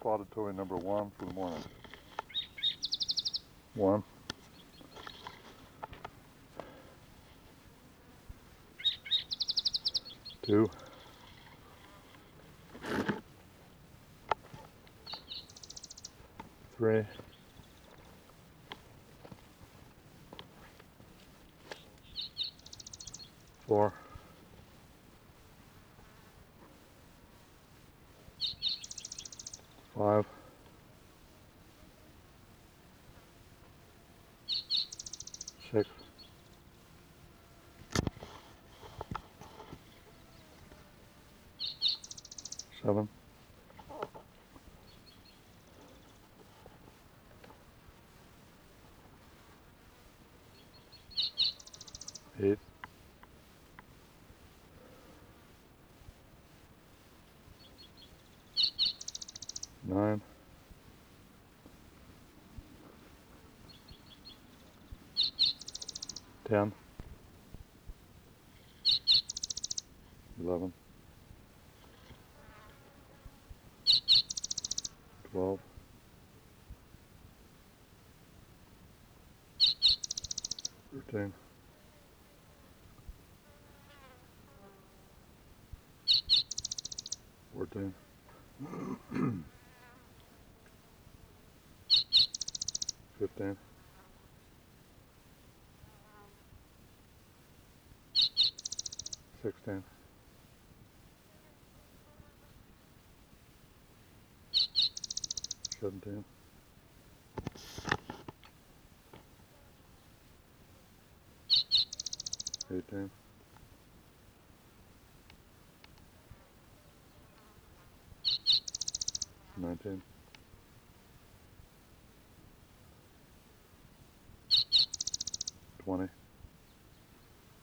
auditory number 1 for the morning. 1, 2, 3, 4, 5, 6, 7, 8, 9, 10, 11, 12, 13, 14, 15, 16, 17, 18, 19, 20,